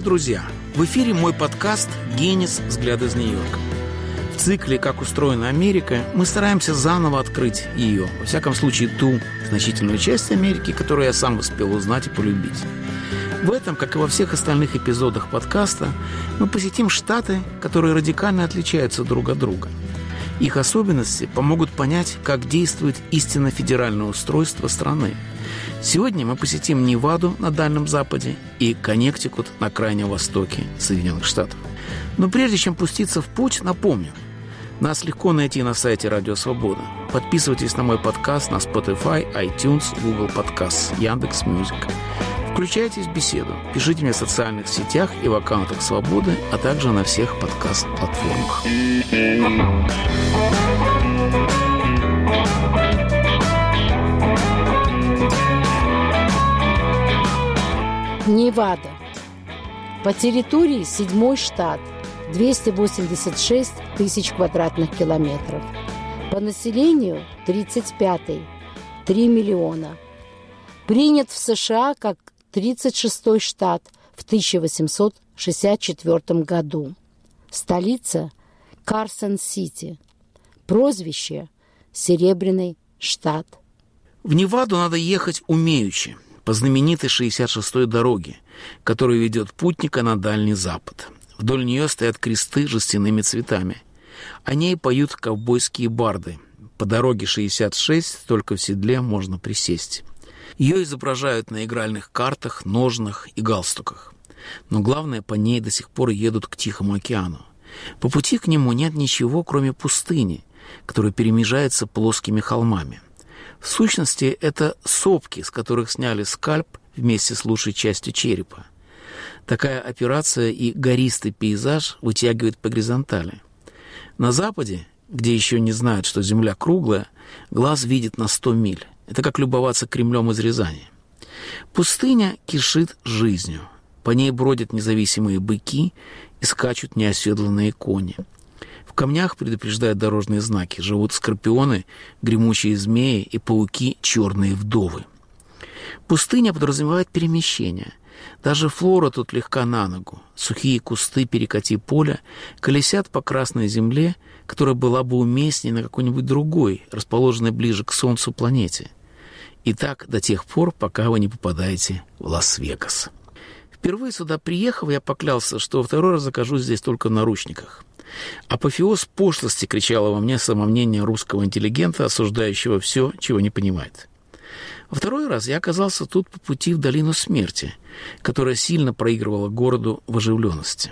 друзья! В эфире мой подкаст «Генис. Взгляд из Нью-Йорка». В цикле «Как устроена Америка» мы стараемся заново открыть ее, во всяком случае ту значительную часть Америки, которую я сам успел узнать и полюбить. В этом, как и во всех остальных эпизодах подкаста, мы посетим штаты, которые радикально отличаются друг от друга. Их особенности помогут понять, как действует истинно федеральное устройство страны. Сегодня мы посетим Неваду на Дальнем Западе и Коннектикут на Крайнем Востоке Соединенных Штатов. Но прежде чем пуститься в путь, напомню, нас легко найти на сайте Радио Свобода. Подписывайтесь на мой подкаст на Spotify, iTunes, Google Podcasts, Яндекс.Мьюзик. Включайтесь в беседу, пишите мне в социальных сетях и в аккаунтах Свободы, а также на всех подкаст-платформах. Невада. По территории 7-й штат, 286 тысяч квадратных километров. По населению 35-й, 3 миллиона. Принят в США как 36-й штат в 1864 году. Столица – Карсон-Сити. Прозвище – Серебряный штат. В Неваду надо ехать умеючи, по знаменитой 66-й дороге, которая ведет путника на Дальний Запад. Вдоль нее стоят кресты с жестяными цветами. О ней поют ковбойские барды. По дороге 66 только в седле можно присесть. Ее изображают на игральных картах, ножнах и галстуках. Но главное, по ней до сих пор едут к Тихому океану. По пути к нему нет ничего, кроме пустыни, которая перемежается плоскими холмами. В сущности, это сопки, с которых сняли скальп вместе с лучшей частью черепа. Такая операция и гористый пейзаж вытягивает по горизонтали. На западе, где еще не знают, что земля круглая, глаз видит на 100 миль. Это как любоваться Кремлем из Рязани. Пустыня кишит жизнью. По ней бродят независимые быки и скачут неоседланные кони. В камнях предупреждают дорожные знаки. Живут скорпионы, гремучие змеи и пауки черные вдовы. Пустыня подразумевает перемещение. Даже флора тут легка на ногу. Сухие кусты перекати поля колесят по красной земле, которая была бы уместнее на какой-нибудь другой, расположенной ближе к Солнцу планете. И так до тех пор, пока вы не попадаете в Лас-Вегас. Впервые сюда приехав, я поклялся, что второй раз окажусь здесь только в наручниках. Апофеоз пошлости кричало во мне самомнение русского интеллигента, осуждающего все, чего не понимает. Во второй раз я оказался тут по пути в долину смерти, которая сильно проигрывала городу в оживленности.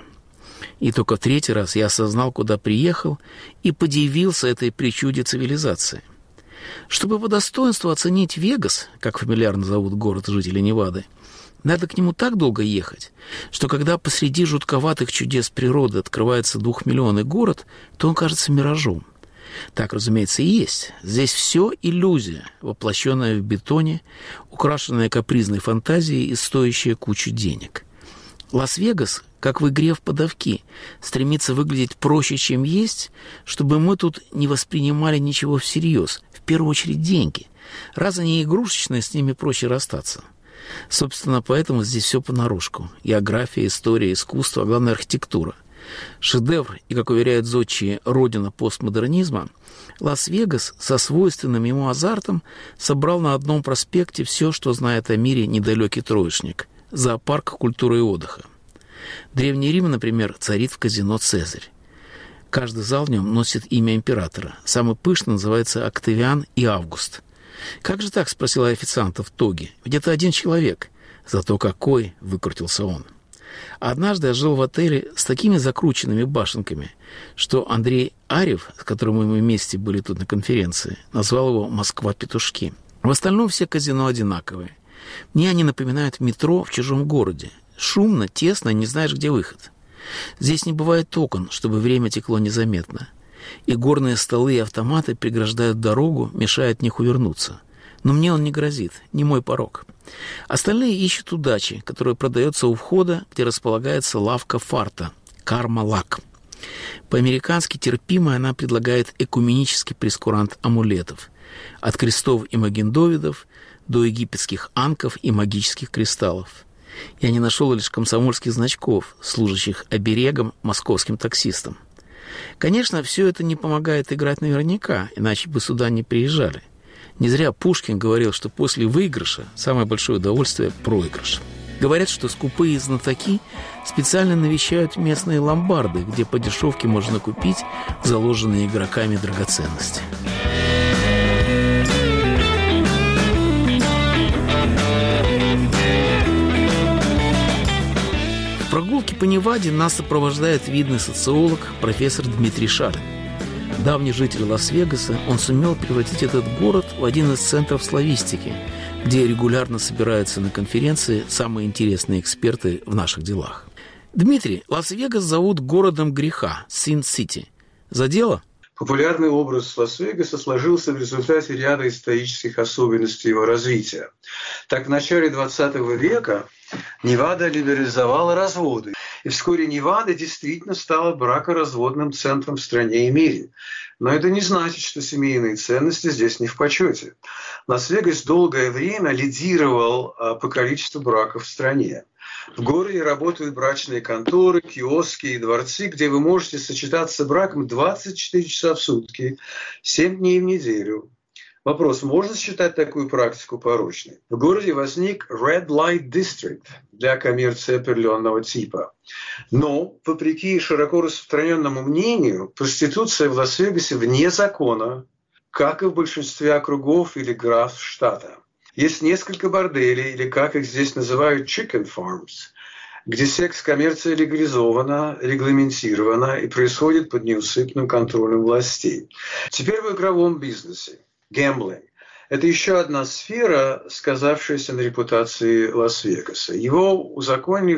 И только в третий раз я осознал, куда приехал, и подивился этой причуде цивилизации. Чтобы по достоинству оценить Вегас, как фамильярно зовут город жителей Невады, надо к нему так долго ехать, что когда посреди жутковатых чудес природы открывается 2-миллионный город, то он кажется миражом. Так, разумеется, и есть. Здесь все иллюзия, воплощенная в бетоне, украшенная капризной фантазией и стоящая кучу денег. Лас-Вегас, как в игре в подавки, стремится выглядеть проще, чем есть, чтобы мы тут не воспринимали ничего всерьез. В первую очередь деньги. Раз они игрушечные, с ними проще расстаться. Собственно, поэтому здесь все понарошку. География, история, искусство, а главное архитектура. Шедевр и, как уверяют зодчие, родина постмодернизма, Лас-Вегас со свойственным ему азартом собрал на одном проспекте все, что знает о мире недалекий троечник – зоопарк культуры и отдыха. Древний Рим, например, царит в казино «Цезарь». Каждый зал в нем носит имя императора. Самый пышный называется Октавиан и Август. «Как же так?» – спросила официанта в тоге. «Ведь это один человек». «Зато какой!» – выкрутился он. Однажды я жил в отеле с такими закрученными башенками, что Андрей Арев, с которым мы вместе были тут на конференции, назвал его «Москва-петушки». В остальном все казино одинаковые. Мне они напоминают метро в чужом городе. Шумно, тесно, не знаешь, где выход. Здесь не бывает окон, чтобы время текло незаметно. И горные столы и автоматы преграждают дорогу, мешая от них увернуться. Но мне он не грозит, не мой порог. Остальные ищут удачи, которая продается у входа, где располагается лавка фарта – «Карма-лак». По-американски терпимой она предлагает экуменический прескурант амулетов. От крестов и маген-довидов до египетских анков и магических кристаллов. Я не нашел лишь комсомольских значков, служащих оберегом московским таксистам. Конечно, все это не помогает играть наверняка, иначе бы сюда не приезжали. Не зря Пушкин говорил, что после выигрыша самое большое удовольствие – проигрыш. Говорят, что скупые знатоки специально навещают местные ломбарды, где по дешевке можно купить заложенные игроками драгоценности. В прогулке по Неваде нас сопровождает видный социолог профессор Дмитрий Шарин. Давний житель Лас-Вегаса, он сумел превратить этот город в один из центров славистики, где регулярно собираются на конференции самые интересные эксперты в наших делах. Дмитрий, Лас-Вегас зовут городом греха, Син-Сити. За дело? Популярный образ Лас-Вегаса сложился в результате ряда исторических особенностей его развития. Так, в начале XX века Невада либерализовала разводы. И вскоре Невада действительно стала бракоразводным центром в стране и мире. Но это не значит, что семейные ценности здесь не в почете. Лас-Вегас долгое время лидировал по количеству браков в стране. В городе работают брачные конторы, киоски и дворцы, где вы можете сочетаться браком 24 часа в сутки, 7 дней в неделю. Вопрос, можно считать такую практику порочной? В городе возник Red Light District для коммерции определенного типа. Но, вопреки широко распространенному мнению, проституция в Лас-Вегасе вне закона, как и в большинстве округов или графств штата. Есть несколько борделей, или как их здесь называют, chicken farms, где секс-коммерция легализована, регламентирована и происходит под неусыпным контролем властей. Теперь в игровом бизнесе. Гэмблинг. Это еще одна сфера, сказавшаяся на репутации Лас-Вегаса. Его узаконили в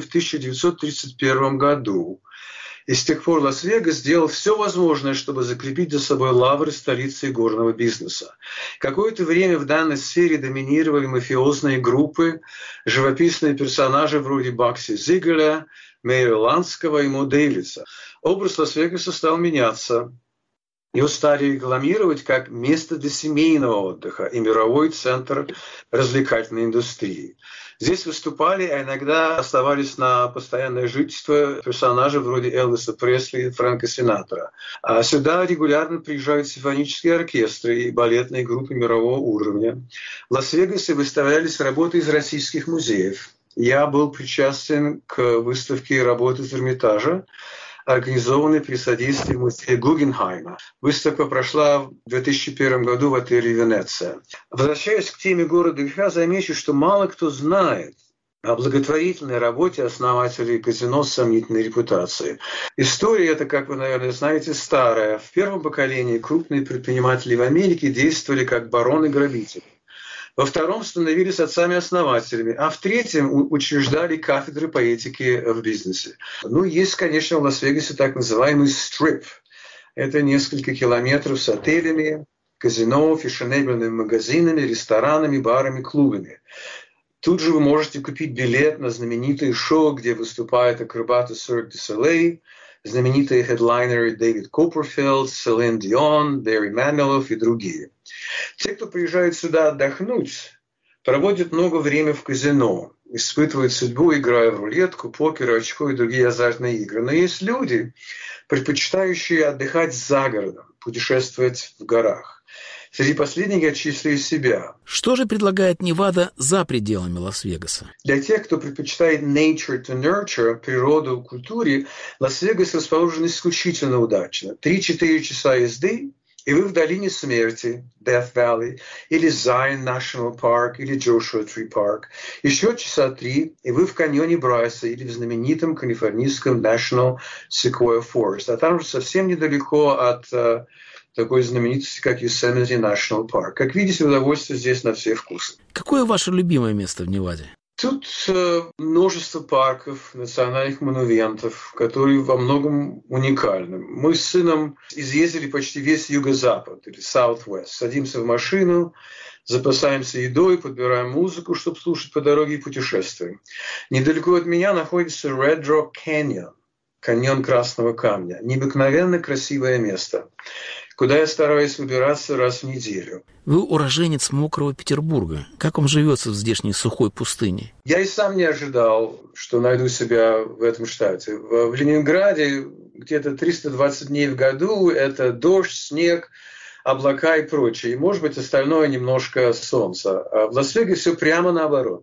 1931 году. И с тех пор Лас-Вегас сделал все возможное, чтобы закрепить за собой лавры столицы игорного бизнеса. Какое-то время в данной сфере доминировали мафиозные группы, живописные персонажи вроде Бакси Зигеля, Мэйра Ланского и Мо Дейлиса. Образ Лас-Вегаса стал меняться. Его стали рекламировать как место для семейного отдыха и мировой центр развлекательной индустрии. Здесь выступали, а иногда оставались на постоянное жительство персонажи вроде Элвиса Пресли и Фрэнка Синатра. А сюда регулярно приезжают симфонические оркестры и балетные группы мирового уровня. В Лас-Вегасе выставлялись работы из российских музеев. Я был причастен к выставке работы из Эрмитажа, организованной при содействии музея Гугенхайма. Выставка прошла в 2001 году в отеле «Венеция». Возвращаясь к теме города греха, замечу, что мало кто знает о благотворительной работе основателей казино с сомнительной репутацией. История эта, как вы, наверное, знаете, старая. В первом поколении крупные предприниматели в Америке действовали как бароны-грабители. Во втором становились отцами-основателями, а в третьем учреждали кафедры по этике в бизнесе. Ну, есть, конечно, в Лас-Вегасе так называемый стрип. Это несколько километров с отелями, казино, фешенебельными магазинами, ресторанами, барами, клубами. Тут же вы можете купить билет на знаменитые шоу, где выступают акробаты Cirque du Soleil, знаменитые хедлайнеры Дэвид Копперфилд, Селин Дион, Барри Манилов и другие. Те, кто приезжает сюда отдохнуть, проводят много времени в казино, испытывают судьбу, играя в рулетку, покер, очко и другие азартные игры. Но есть люди, предпочитающие отдыхать за городом, путешествовать в горах. Среди последних я числю себя. Что же предлагает Невада за пределами Лас-Вегаса? Для тех, кто предпочитает nature to nurture, природу, культуре, Лас-Вегас расположен исключительно удачно. 3-4 часа езды, и вы в долине смерти, Death Valley, или Zion National Park, или Joshua Tree Park. Еще часа 3, и вы в каньоне Брайса, или в знаменитом калифорнийском National Sequoia Forest. А там же совсем недалеко от такой знаменитости, как Yosemite National Park. Как видите, удовольствие здесь на все вкусы. Какое ваше любимое место в Неваде? Тут множество парков, национальных монументов, которые во многом уникальны. Мы с сыном изъездили почти весь юго-запад, или Southwest. Садимся в машину, запасаемся едой, подбираем музыку, чтобы слушать по дороге и путешествуем. Недалеко от меня находится Red Rock Canyon, каньон Красного Камня. Необыкновенно красивое место. куда я стараюсь выбираться раз в неделю. Вы уроженец мокрого Петербурга. Как вам живется в здешней сухой пустыне? Я и сам не ожидал, что найду себя в этом штате. В Ленинграде где-то 320 дней в году – это дождь, снег, облака и прочее. И, может быть, остальное немножко солнца. А в Лас-Вегасе все прямо наоборот.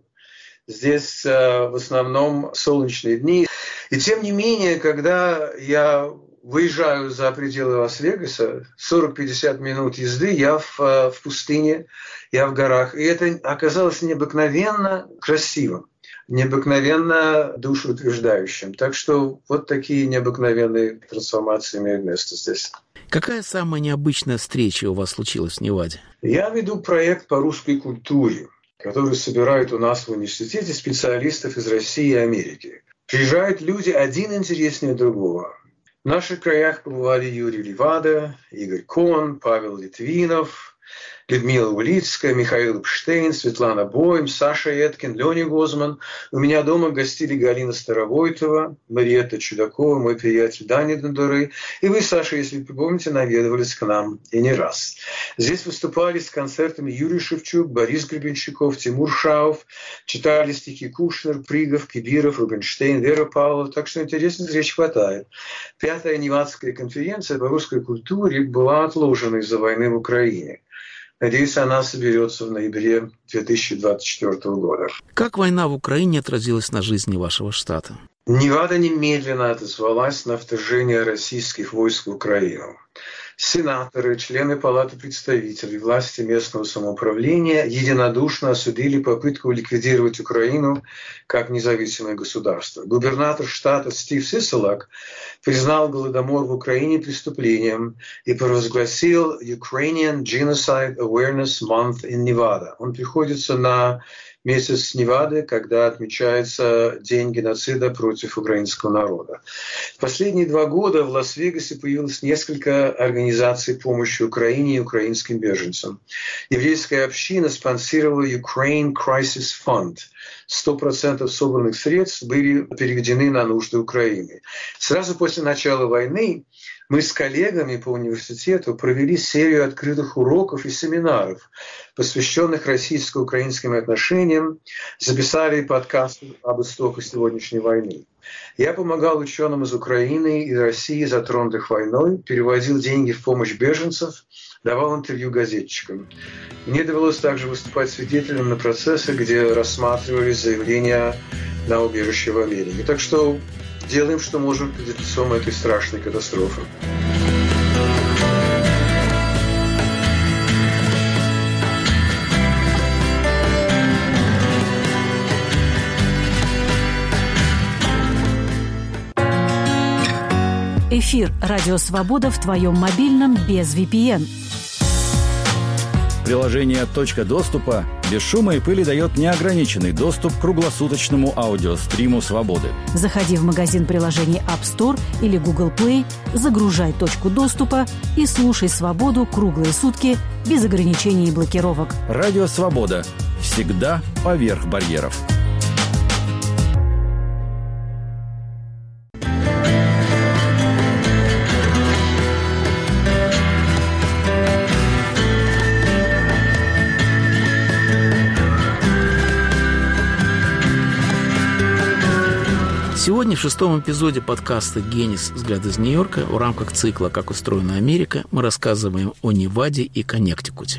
Здесь в основном солнечные дни. И тем не менее, когда я выезжаю за пределы Лас-Вегаса, 40-50 минут езды, я в пустыне, я в горах. И это оказалось необыкновенно красивым, необыкновенно душеутверждающим. Так что вот такие необыкновенные трансформации имеют место здесь. Какая самая необычная встреча у вас случилась в Неваде? Я веду проект по русской культуре, который собирает у нас в университете специалистов из России и Америки. Приезжают люди один интереснее другого. В наших краях побывали Юрий Левада, Игорь Кон, Павел Литвинов, Людмила Улицкая, Михаил Эпштейн, Светлана Бойм, Саша Эткин, Леня Гозман. У меня дома гостили Галина Старовойтова, Мариетта Чудакова, мой приятель Даня Дондуры. И вы, Саша, если вы помните, наведывались к нам и не раз. Здесь выступали с концертами Юрий Шевчук, Борис Гребенщиков, Тимур Шауф, читали стихи Кушнер, Пригов, Кибиров, Рубинштейн, Вера Павлова. Так что интересных встреч хватает. 5-я Невадская конференция по русской культуре была отложена из-за войны в Украине. Надеюсь, она соберется в ноябре 2024 года. Как война в Украине отразилась на жизни вашего штата? Невада немедленно отозвалась на вторжение российских войск в Украину. Сенаторы, члены Палаты представителей, власти местного самоуправления единодушно осудили попытку ликвидировать Украину как независимое государство. Губернатор штата Стив Сисселак признал голодомор в Украине преступлением и провозгласил Ukrainian Genocide Awareness Month in Nevada. Он приходится на месяц Невады, когда отмечается День геноцида против украинского народа. В последние 2 года в Лас-Вегасе появилось несколько организаций помощи Украине и украинским беженцам. Еврейская община спонсировала Ukraine Crisis Fund. 100% собранных средств были переведены на нужды Украины. Сразу после начала войны мы с коллегами по университету провели серию открытых уроков и семинаров, посвященных российско-украинским отношениям, записали подкаст об истоках сегодняшней войны. Я помогал ученым из Украины и России, затронутых войной, переводил деньги в помощь беженцам, давал интервью газетчикам. Мне довелось также выступать свидетелем на процессах, где рассматривались заявления на убежище в Америке. Так что делаем, что можем перед лицом этой страшной катастрофы. Эфир «Радио Свобода» в твоем мобильном без VPN. Приложение «Точка доступа» без шума и пыли дает неограниченный доступ к круглосуточному аудиостриму «Свободы». Заходи в магазин приложений App Store или Google Play, загружай «Точку доступа» и слушай «Свободу» круглые сутки без ограничений и блокировок. Радио «Свобода» всегда поверх барьеров. Сегодня в 6-м эпизоде подкаста «Генис. Взгляд из Нью-Йорка» в рамках цикла «Как устроена Америка» мы рассказываем о Неваде и Коннектикуте.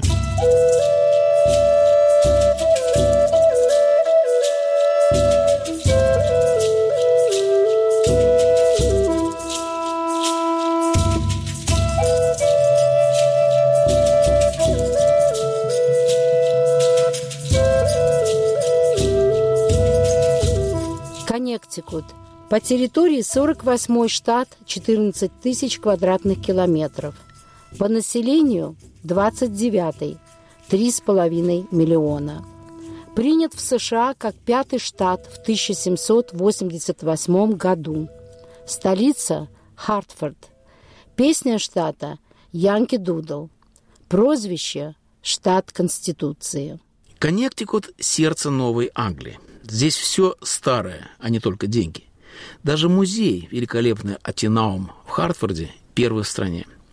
Коннектикут. По территории 48-й штат, 14 тысяч квадратных километров. По населению 29-й, 3,5 миллиона. Принят в США как 5-й штат в 1788 году. Столица – Хартфорд. Песня штата – Янки Дудл. Прозвище – штат Конституции. Коннектикут – сердце Новой Англии. Здесь все старое, а не только деньги. Даже музей, великолепный Атенаум в Хартфорде, первый в стране.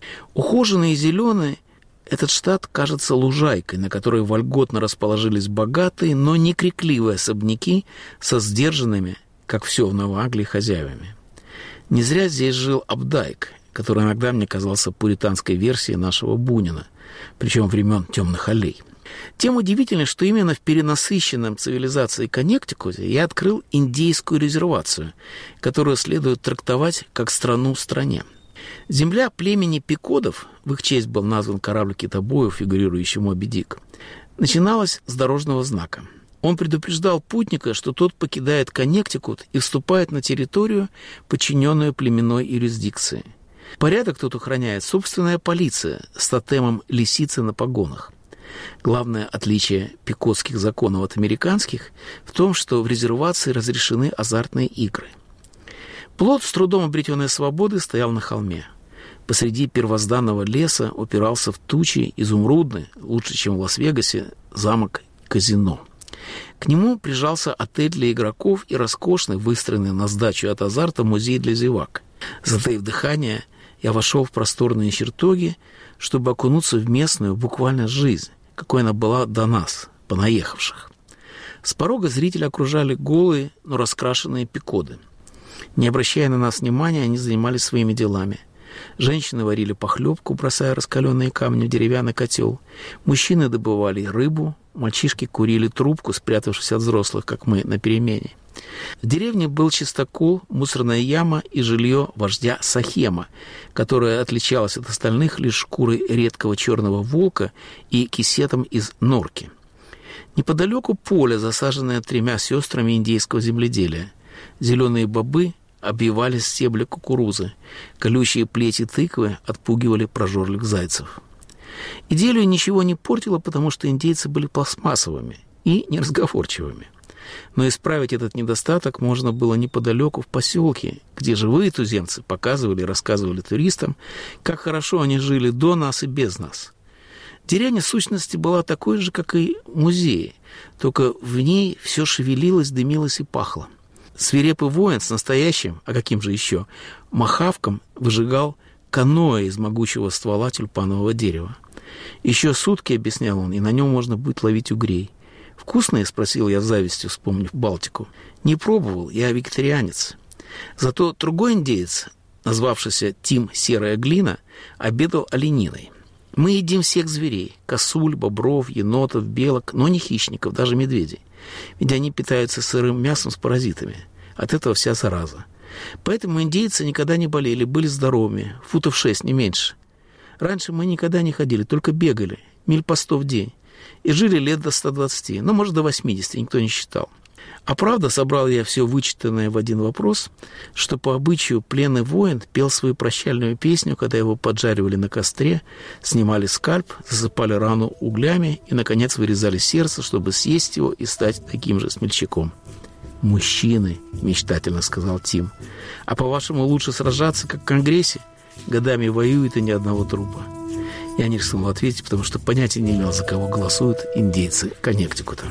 Ухоженный и зеленый, этот штат кажется лужайкой, на которой вольготно расположились богатые, но не крикливые особняки со сдержанными, как все в Новой-Англии, хозяевами. Не зря здесь жил Апдайк, который иногда мне казался пуританской версией нашего Бунина, причем времен темных аллей. Тем удивительнее, что именно в перенасыщенном цивилизацией Коннектикуте я открыл индейскую резервацию, которую следует трактовать как страну в стране. Земля племени Пекодов, в их честь был назван корабль китобоев, фигурирующий Моби Дик, начиналась с дорожного знака. Он предупреждал путника, что тот покидает Коннектикут и вступает на территорию, подчиненную племенной юрисдикции. Порядок тут охраняет собственная полиция с тотемом лисицы на погонах. Главное отличие пекодских законов от американских в том, что в резервации разрешены азартные игры. Плот с трудом обретенной свободы стоял на холме. Посреди первозданного леса упирался в тучи изумрудный, лучше, чем в Лас-Вегасе, замок-казино. К нему прижался отель для игроков и роскошный, выстроенный на сдачу от азарта, музей для зевак. Затаив дыхание, я вошел в просторные чертоги, чтобы окунуться в местную буквально жизнь, какой она была до нас, понаехавших. С порога зрители окружали голые, но раскрашенные пекоды. Не обращая на нас внимания, они занимались своими делами. Женщины варили похлебку, бросая раскаленные камни в деревянный котел. Мужчины добывали рыбу, мальчишки курили трубку, спрятавшись от взрослых, как мы, на перемене. В деревне был чистокол, мусорная яма и жилье вождя Сахема, которое отличалось от остальных лишь шкурой редкого черного волка и кисетом из норки. Неподалеку поле, засаженное 3 сестрами индейского земледелия. Зеленые бобы обвивали стебли кукурузы, колючие плети тыквы отпугивали прожорливых зайцев. Идиллию ничего не портило, потому что индейцы были пластмассовыми и неразговорчивыми. Но исправить этот недостаток можно было неподалеку в поселке, где живые туземцы показывали и рассказывали туристам, как хорошо они жили до нас и без нас. Деревня в сущности была такой же, как и музей, только в ней все шевелилось, дымилось и пахло. Свирепый воин с настоящим, а каким же еще, махавком выжигал каноэ из могучего ствола тюльпанового дерева. Еще сутки, объяснял он, и на нем можно будет ловить угрей. «Вкусные?» — спросил я с завистью, вспомнив Балтику. «Не пробовал, я вегетарианец». Зато другой индеец, назвавшийся Тим Серая Глина, обедал олениной. Мы едим всех зверей – косуль, бобров, енотов, белок, но не хищников, даже медведей. Ведь они питаются сырым мясом с паразитами. От этого вся зараза. Поэтому индейцы никогда не болели, были здоровыми, футов 6, не меньше. Раньше мы никогда не ходили, только бегали, миль по 100 в день. И жили лет до 120, ну, может, до 80, никто не считал. А правда, собрал я все вычитанное в один вопрос, что по обычаю пленный воин пел свою прощальную песню, когда его поджаривали на костре, снимали скальп, засыпали рану углями и, наконец, вырезали сердце, чтобы съесть его и стать таким же смельчаком. «Мужчины», — мечтательно сказал Тим. «А по-вашему, лучше сражаться, как в Конгрессе? Годами воюют и ни одного трупа». Я не рискнул ответить, потому что понятия не имел, за кого голосуют индейцы Коннектикута.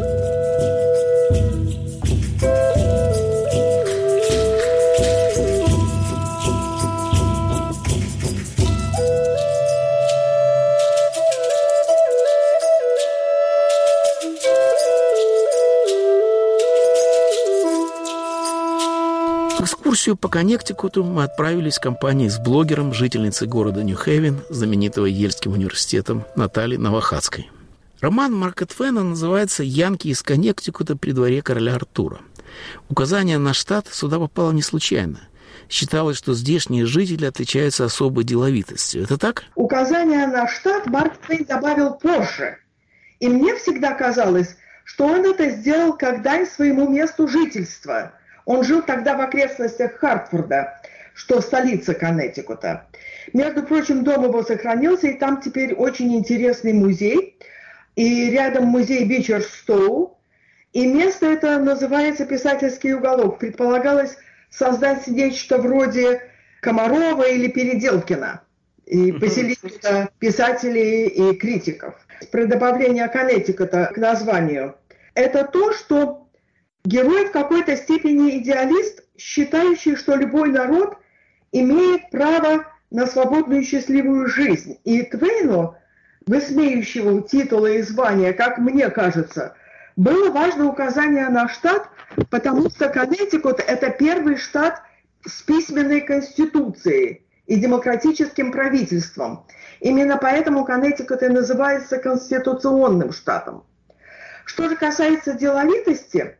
В экскурсию по Коннектикуту мы отправились в компании с блогером, жительницей города Нью-Хейвен, знаменитого Ельским университетом, Натальей Новохадской. Роман Марка Твена называется «Янки из Коннектикута при дворе короля Артура». Указание на штат сюда попало не случайно. Считалось, что здешние жители отличаются особой деловитостью. Это так? Указание на штат Марк Твен добавил позже. И мне всегда казалось, что он это сделал как дань своему месту жительства. Он жил тогда в окрестностях Хартфорда, что столица Коннектикута. Между прочим, дом его сохранился, и там теперь очень интересный музей. И рядом музей Бичерстоу. И место это называется «Писательский уголок». Предполагалось создать нечто вроде Комарова или Переделкина. И поселить туда писателей и критиков. Про добавление Коннектикута к названию. Это то, что герой в какой-то степени идеалист, считающий, что любой народ имеет право на свободную и счастливую жизнь. И Твейну, высмеивающему титулы и звания, как мне кажется, было важно указание на штат, потому что Коннектикут – это первый штат с письменной конституцией и демократическим правительством. Именно поэтому Коннектикут и называется конституционным штатом. Что же касается деловитости,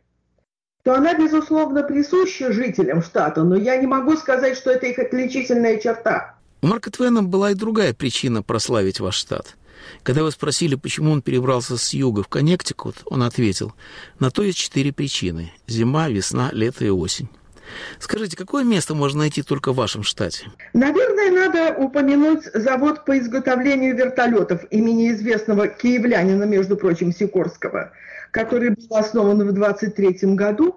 то она, безусловно, присуща жителям штата, но я не могу сказать, что это их отличительная черта. У Марка Твена была и другая причина прославить ваш штат. Когда вы спросили, почему он перебрался с юга в Коннектикут, он ответил: на то есть 4 причины – зима, весна, лето и осень. Скажите, какое место можно найти только в вашем штате? Наверное, надо упомянуть завод по изготовлению вертолетов имени известного киевлянина, между прочим, Сикорского, который был основан в 1923 году.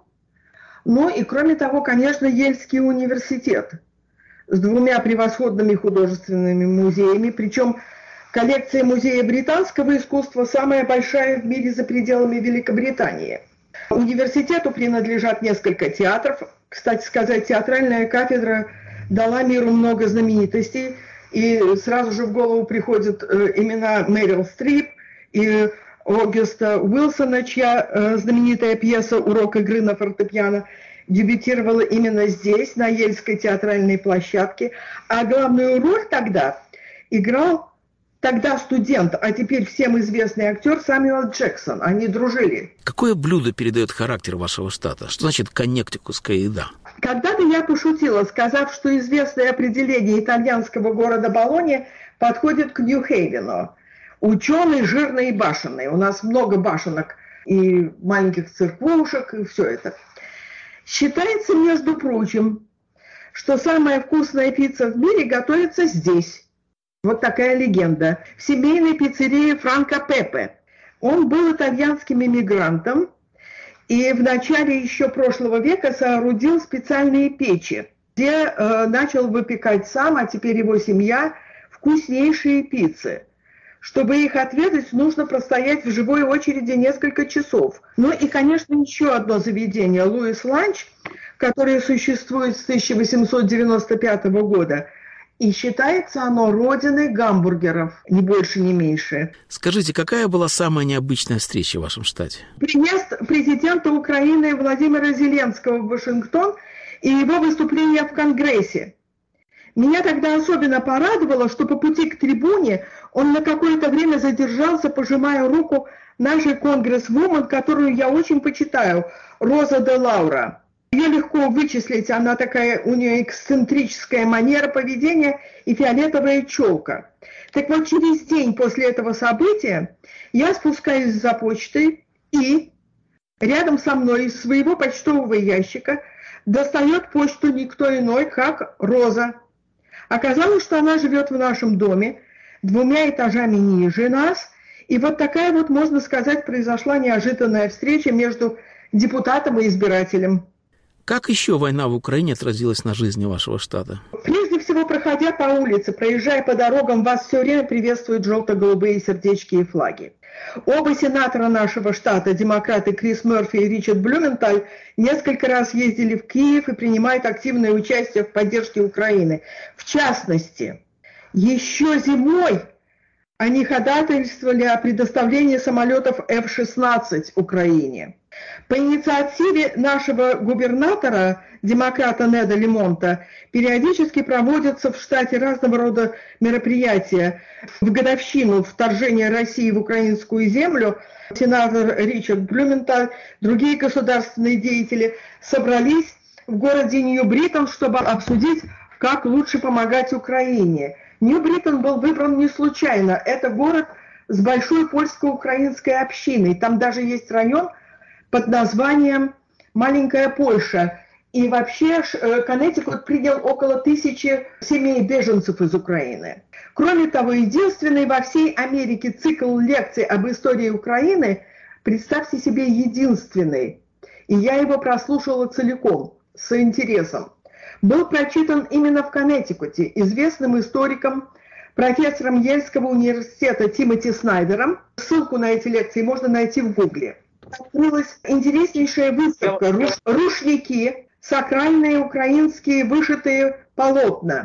Ну и, кроме того, конечно, Ельский университет с 2 превосходными художественными музеями, причем коллекция Музея британского искусства самая большая в мире за пределами Великобритании. Университету принадлежат несколько театров. Кстати сказать, театральная кафедра дала миру много знаменитостей, и сразу же в голову приходят имена Мэрил Стрип и Огюста Уилсона, чья знаменитая пьеса «Урок игры на фортепиано» дебютировала именно здесь, на Ельской театральной площадке. А главную роль тогда играл тогда студент, а теперь всем известный актер Сэмюэл Джексон. Они дружили. Какое блюдо передает характер вашего штата? Что значит коннектикутская еда? Когда-то я пошутила, сказав, что известное определение итальянского города Болонья подходит к Нью-Хейвену. Ученый, жирный и башенный. У нас много башенок и маленьких церквушек, и все это. Считается, между прочим, что самая вкусная пицца в мире готовится здесь. Вот такая легенда. В семейной пиццерии Франко Пепе. Он был итальянским иммигрантом и в начале еще прошлого века соорудил специальные печи, где начал выпекать сам, а теперь его семья, вкуснейшие пиццы. Чтобы их отведать, нужно простоять в живой очереди несколько часов. Ну и, конечно, еще одно заведение, Луис Ланч, которое существует с 1895 года, и считается оно родиной гамбургеров, ни больше, ни меньше. Скажите, какая была самая необычная встреча в вашем штате? Приезд президента Украины Владимира Зеленского в Вашингтон и его выступление в Конгрессе. Меня тогда особенно порадовало, что по пути к трибуне он на какое-то время задержался, пожимая руку нашей конгрессвумен, которую я очень почитаю, Роза де Лаура. Ее легко вычислить, она такая, у нее эксцентрическая манера поведения и фиолетовая челка. Так вот, через день после этого события я спускаюсь за почтой, и рядом со мной из своего почтового ящика достает почту никто иной, как Роза. Оказалось, что она живет в нашем доме, 2 этажами ниже нас, и вот такая вот, можно сказать, произошла неожиданная встреча между депутатом и избирателем. Как еще война в Украине отразилась на жизни вашего штата? Прежде всего, проходя по улице, проезжая по дорогам, вас все время приветствуют желто-голубые сердечки и флаги. Оба сенатора нашего штата, демократы Крис Мерфи и Ричард Блюменталь, несколько раз ездили в Киев и принимают активное участие в поддержке Украины. В частности, еще зимой они ходатайствовали о предоставлении самолетов F-16 Украине. По инициативе нашего губернатора, демократа Неда Лемонта, периодически проводятся в штате разного рода мероприятия. В годовщину вторжения России в украинскую землю сенатор Ричард Блюменталь, другие государственные деятели собрались в городе Нью-Бриттон, чтобы обсудить, как лучше помогать Украине. Нью-Бриттон был выбран не случайно. Это город с большой польско-украинской общиной. Там даже есть район под названием «Маленькая Польша». И вообще Коннектикут принял около 1000 семей беженцев из Украины. Кроме того, единственный во всей Америке цикл лекций об истории Украины, представьте себе, единственный. И я его прослушала целиком, с интересом. Был прочитан именно в Коннектикуте известным историком, профессором Ельского университета Тимоти Снайдером. Ссылку на эти лекции можно найти в Гугле. Открылась интереснейшая выставка «Рушники. Сакральные украинские вышитые полотна».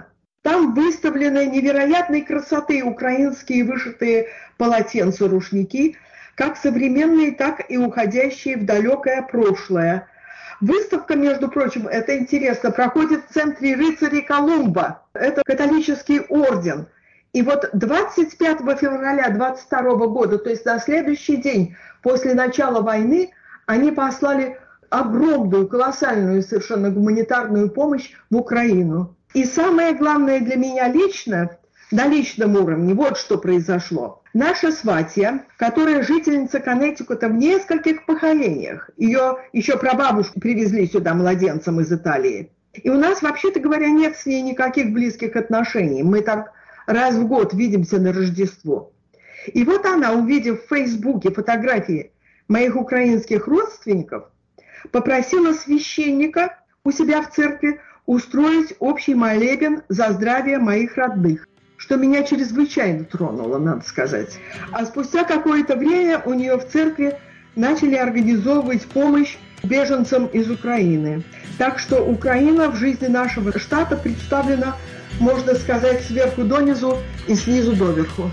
Там выставлены невероятной красоты украинские вышитые полотенца-рушники, как современные, так и уходящие в далекое прошлое. Выставка, между прочим, это интересно, проходит в центре рыцарей Колумба. Это католический орден. И вот 25 февраля 22 года, то есть на следующий день после начала войны, они послали огромную, колоссальную совершенно гуманитарную помощь в Украину. И самое главное для меня лично, на личном уровне, вот что произошло. Наша сватья, которая жительница Коннектикута в нескольких поколениях, ее еще прабабушку привезли сюда младенцем из Италии. И у нас, вообще-то говоря, нет с ней никаких близких отношений. Мы так раз в год видимся на Рождество. И вот она, увидев в Фейсбуке фотографии моих украинских родственников, попросила священника у себя в церкви устроить общий молебен за здравие моих родных, что меня чрезвычайно тронуло, надо сказать. А спустя какое-то время у нее в церкви начали организовывать помощь беженцам из Украины. Так что Украина в жизни нашего штата представлена, можно сказать, сверху донизу и снизу доверху.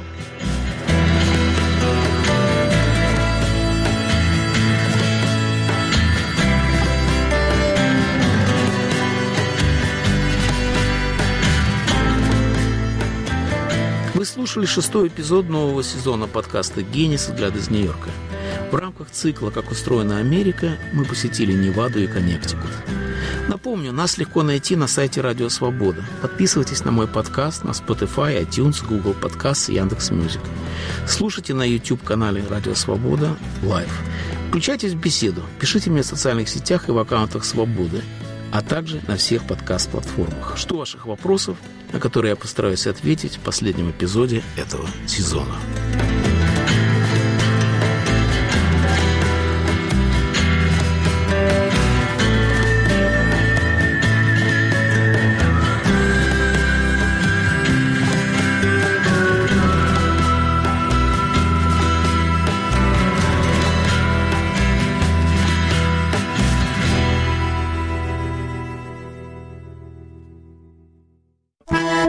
Вы слушали 6-й эпизод нового сезона подкаста «Генис» взгляд из Нью-Йорка. В рамках цикла «Как устроена Америка» мы посетили Неваду и Коннектикут. Напомню, нас легко найти на сайте Радио Свобода. Подписывайтесь на мой подкаст на Spotify, iTunes, Google Podcasts и Яндекс.Мьюзик. Слушайте на YouTube-канале Радио Свобода Live. Включайтесь в беседу, пишите мне в социальных сетях и в аккаунтах Свободы, а также на всех подкаст-платформах. Жду ваших вопросов, на которые я постараюсь ответить в последнем эпизоде этого сезона.